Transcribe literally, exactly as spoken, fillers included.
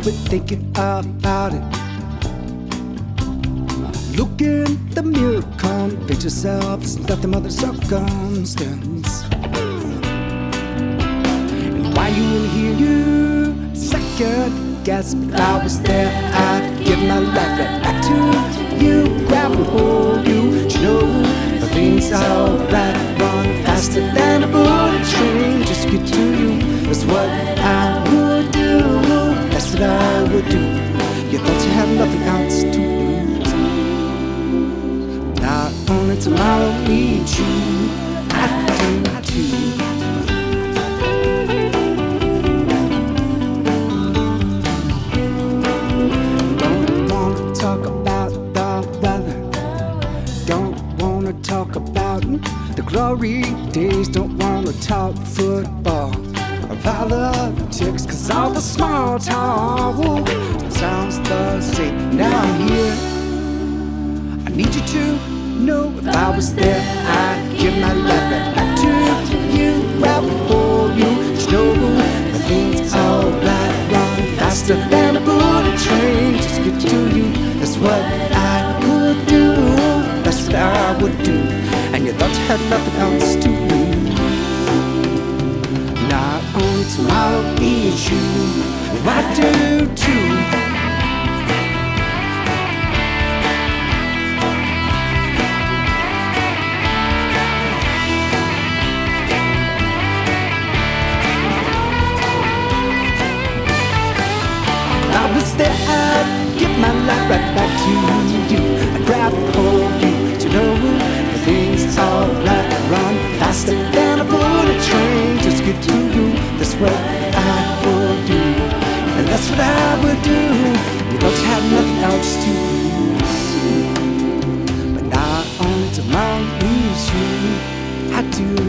quit thinking about it. Look in the mirror, convince yourself it's nothing more than circumstance. And why you in here, you second guess. If I was there, I'd give my life right back to you. Grab and hold you, you know everything's alright. Run faster than a bullet train, just get to you. That's what I would do. That's what I would do. You thought you had nothing else to lose. Not only tomorrow needs you, I do too. Talk about the glory days, don't wanna talk football or politics, cause all the small talk sounds the same. Now I'm here, I need you to know if I was there, I'd give my life right back to you. Right before you, just know everything's alright. Run faster than a bullet train, just get to you. That's what I would do. That's what I would do. And you thought you had nothing else to lose. Not only tomorrow needs you, I do too. If I was there, I'd give my life right back to you. I'd grab and hold you, to know everything's alright. Run faster than a bullet train, just get to you. That's what I would do, and that's what I would do. You thought you had nothing else to lose, but not only tomorrow needs you, I do.